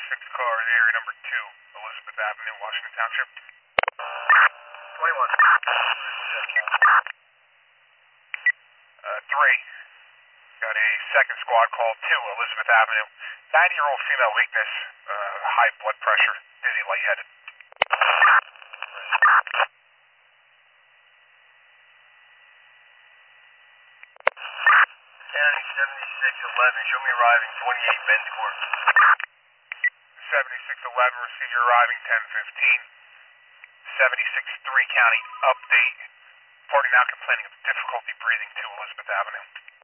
6 car in area number 2, Elizabeth Avenue, Washington Township. 21. 3. Got a second squad call to Elizabeth Avenue. 90-year-old female weakness, high blood pressure, dizzy, lightheaded. County 7611, show me arriving 28 Ben's Court. 7611, receive your arriving 1015. 76-3 County, update. Party now complaining of difficulty breathing to Elizabeth Avenue.